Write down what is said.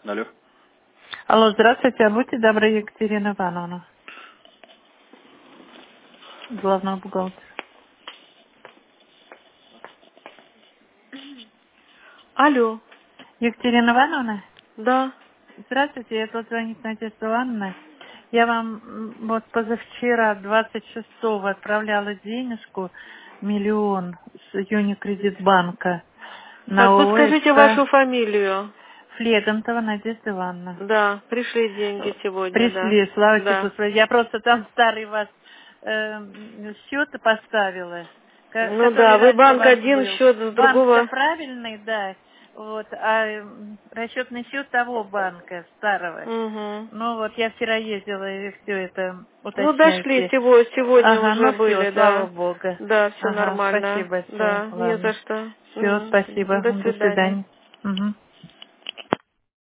Алло. Алло, здравствуйте, будьте добры, Екатерина Ивановна, главного бухгалтера. Алло, Екатерина Ивановна, да. здравствуйте, я тут звонит Надежда Ивановна. Я вам вот позавчера, 26-го, отправляла денежку, 1 000 000 с Юникредитбанка на Так, подскажите ОСК вашу фамилию. Флегантова Надежда Ивановна. Да, пришли деньги сегодня, да. Пришли, слава тебе, Да. Господи. Я просто там старый вас счет поставила, Ну который да, вы раньше у банк вас один, был. счет с Банк-то другого. правильный, да, вот, а расчетный счет того банка, старого. Угу. Ну вот, я вчера ездила и все это Ну, дошли уточняйте. сегодня Ага, уже ну все, были, слава да. богу. Да, все Ага, нормально. спасибо большое, Да, не за ладно. что. Все, Угу. спасибо, До до свидания. свидания. Угу.